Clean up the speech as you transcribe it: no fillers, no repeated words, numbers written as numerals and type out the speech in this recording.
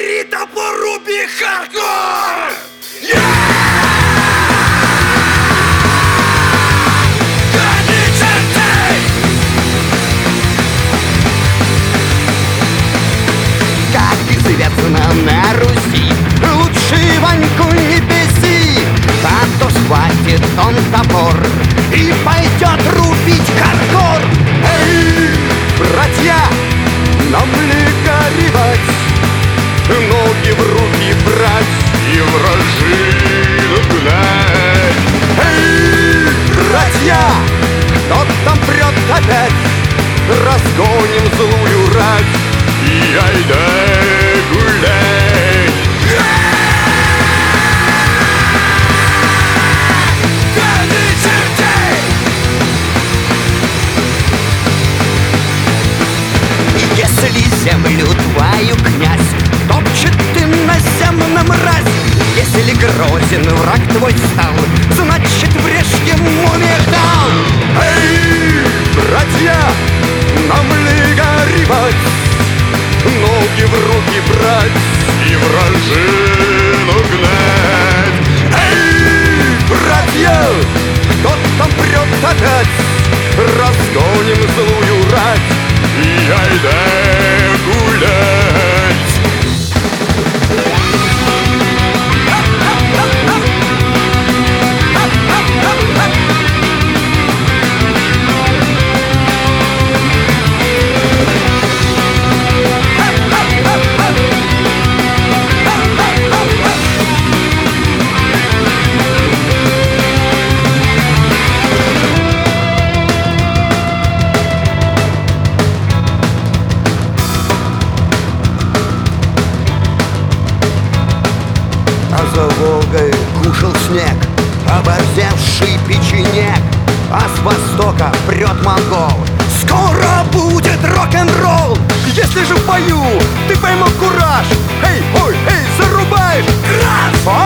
Бери топор, руби хардкор! Как известно на Руси, лучше Ваньку не беси, а то схватит он топор и пойдет рубить хардкор. Эй, братья, нам ли горевать, ноги в руки брать и вражину гнать? Эй, братья, кто там прет опять, разгоним злую рать и айда гулять. Если землю твою князь топчет ты на земном мразь, если грозен враг твой стал, значит врежь ему медал. Эй, братья, нам ли горевать, ноги в руки брать и вражину гнать? Эй, братья, кто там прет опять, разгоним злую рать и айда гулять. За Волгой кушал снег оборзевший печенек, а с востока прет монгол. Скоро будет рок-н-ролл. Если же в бою ты поймал кураж, эй, ой, эй, зарубаешь раз,